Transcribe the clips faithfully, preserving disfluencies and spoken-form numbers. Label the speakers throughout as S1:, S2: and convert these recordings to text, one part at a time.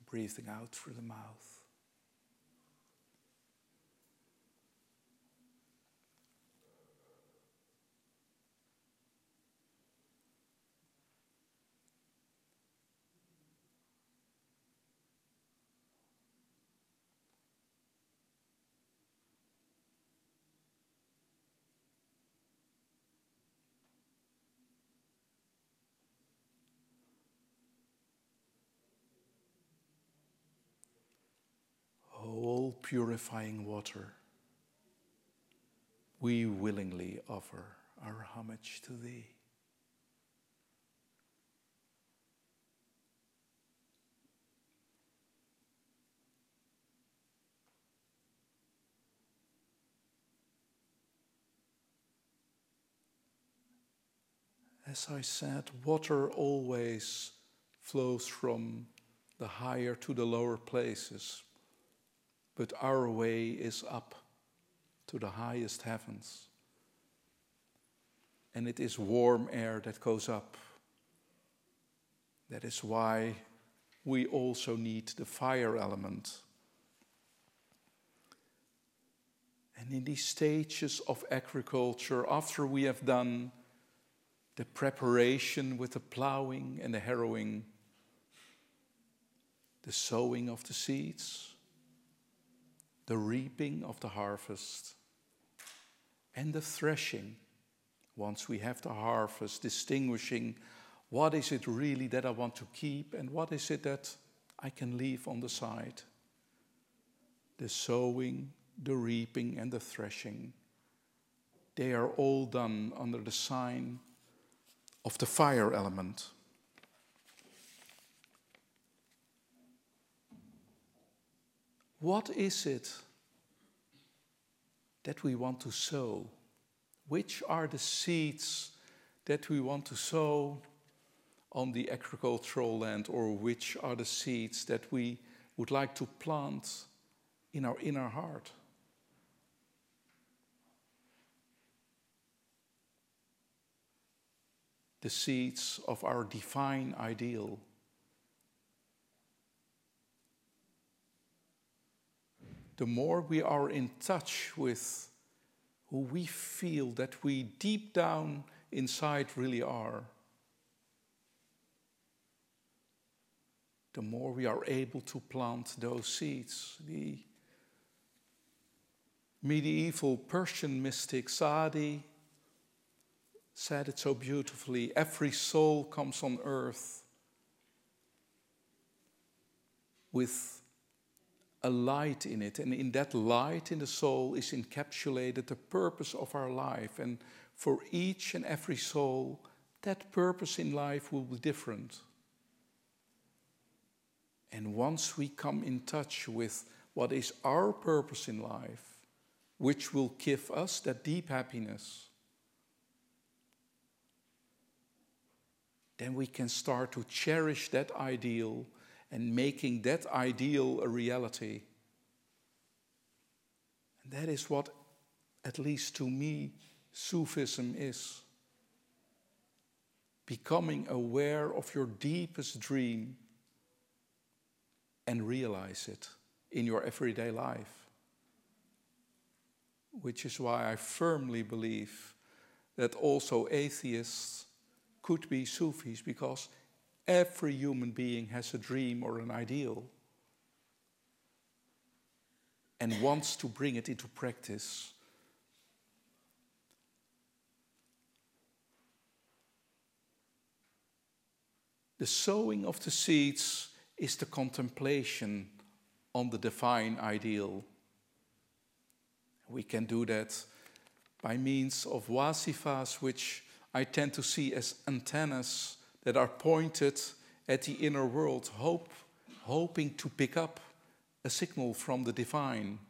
S1: breathing out through the mouth. All purifying water, we willingly offer our homage to Thee. As I said, water always flows from the higher to the lower places, but our way is up to the highest heavens. And it is warm air that goes up. That is why we also need the fire element. And in these stages of agriculture, after we have done the preparation with the plowing and the harrowing, the sowing of the seeds, the reaping of the harvest, and the threshing, once we have the harvest, distinguishing what is it really that I want to keep and what is it that I can leave on the side. The sowing, the reaping, and the threshing, they are all done under the sign of the fire element. What is it that we want to sow? Which are the seeds that we want to sow on the agricultural land, or which are the seeds that we would like to plant in our inner heart? The seeds of our divine ideal. The more we are in touch with who we feel that we deep down inside really are, the more we are able to plant those seeds. The medieval Persian mystic Sadi said it so beautifully: every soul comes on earth with a light in it, and in that light in the soul is encapsulated the purpose of our life. And for each and every soul, that purpose in life will be different. And once we come in touch with what is our purpose in life, which will give us that deep happiness, then we can start to cherish that ideal and making that ideal a reality. And that is what, at least to me, Sufism is. Becoming aware of your deepest dream and realize it in your everyday life. Which is why I firmly believe that also atheists could be Sufis, because every human being has a dream or an ideal and wants to bring it into practice. The sowing of the seeds is the contemplation on the divine ideal. We can do that by means of wasifas, which I tend to see as antennas that are pointed at the inner world, hope, hoping to pick up a signal from the divine.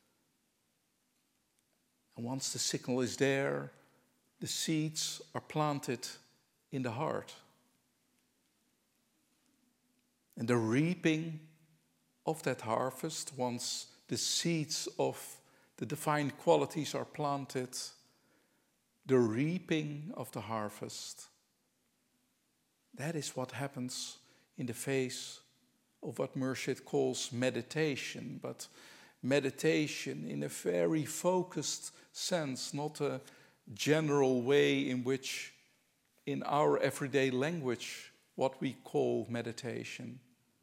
S1: And once the signal is there, the seeds are planted in the heart. And the reaping of that harvest, once the seeds of the divine qualities are planted, the reaping of the harvest, that is what happens in the face of what Murshid calls meditation, but meditation in a very focused sense, not a general way in which, in our everyday language, what we call meditation.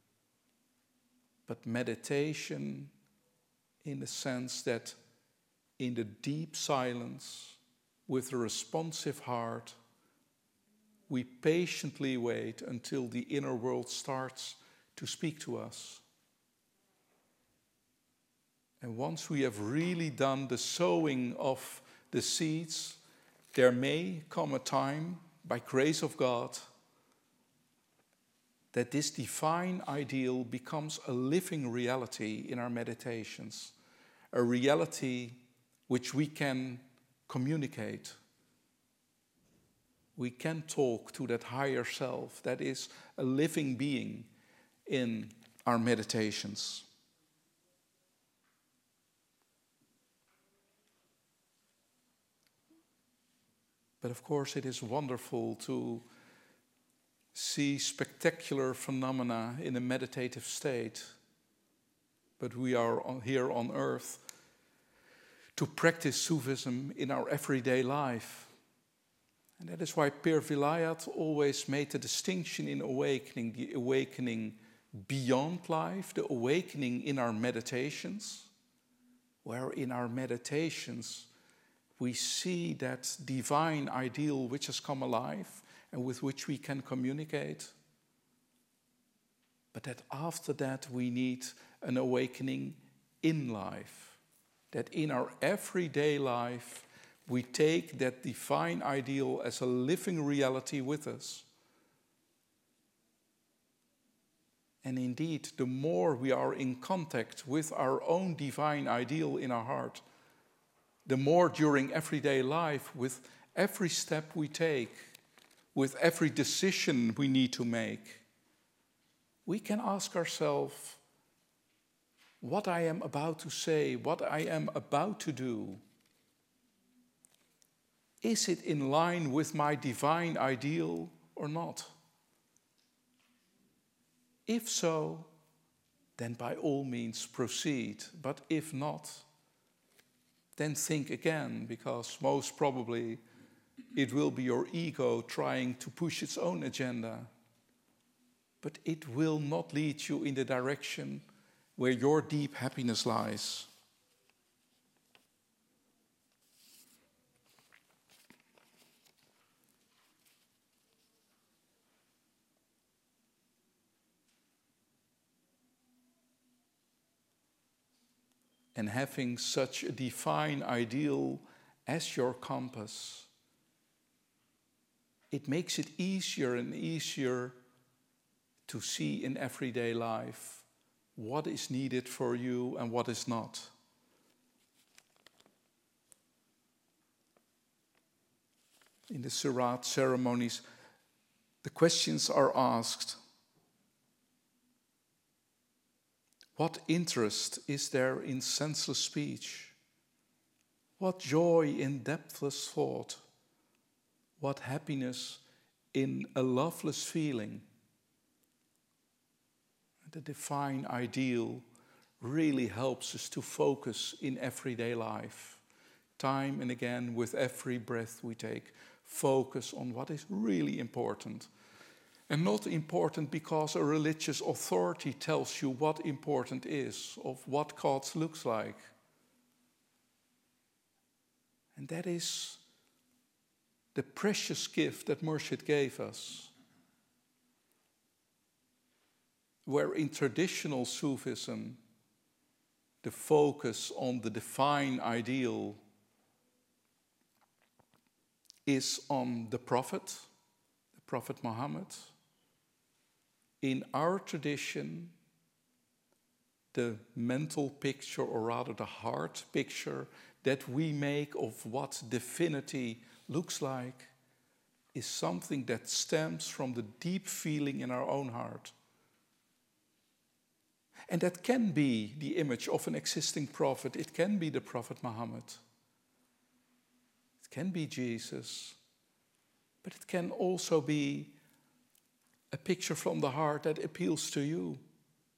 S1: But meditation in the sense that in the deep silence, with a responsive heart, we patiently wait until the inner world starts to speak to us. And once we have really done the sowing of the seeds, there may come a time, by grace of God, that this divine ideal becomes a living reality in our meditations, a reality which we can communicate. We can talk to that higher self that is a living being in our meditations. But of course, it is wonderful to see spectacular phenomena in a meditative state. But we are on, here on earth to practice Sufism in our everyday life. And that is why Pir Vilayat always made the distinction in awakening, the awakening beyond life, the awakening in our meditations, where in our meditations we see that divine ideal which has come alive and with which we can communicate. But that after that we need an awakening in life, that in our everyday life we take that divine ideal as a living reality with us. And indeed, the more we are in contact with our own divine ideal in our heart, the more during everyday life, with every step we take, with every decision we need to make, we can ask ourselves, what I am about to say, what I am about to do, is it in line with my divine ideal or not? If so, then by all means proceed. But if not, then think again, because most probably it will be your ego trying to push its own agenda. But it will not lead you in the direction where your deep happiness lies. And having such a divine ideal as your compass, it makes it easier and easier to see in everyday life what is needed for you and what is not. In the Surat ceremonies, the questions are asked: what interest is there in senseless speech? What joy in depthless thought? What happiness in a loveless feeling? The divine ideal really helps us to focus in everyday life. Time and again, with every breath we take, focus on what is really important. And not important because a religious authority tells you what important is, of what God looks like. And that is the precious gift that Murshid gave us. Where in traditional Sufism, the focus on the divine ideal is on the Prophet, the Prophet Muhammad. In our tradition, the mental picture, or rather the heart picture, that we make of what divinity looks like is something that stems from the deep feeling in our own heart. And that can be the image of an existing prophet. It can be the Prophet Muhammad. It can be Jesus. But it can also be a picture from the heart that appeals to you.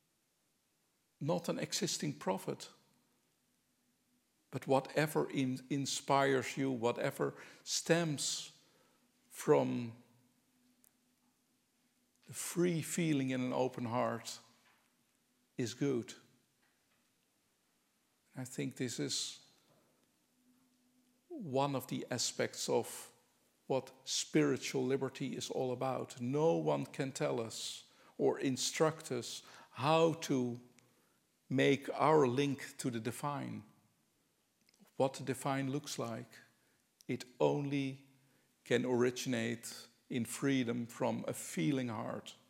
S1: not an existing prophet, but whatever in, inspires you, whatever stems from the free feeling in an open heart is good. I think this is one of the aspects of what spiritual liberty is all about. No one can tell us or instruct us how to make our link to the divine, what the divine looks like. It only can originate in freedom from a feeling heart.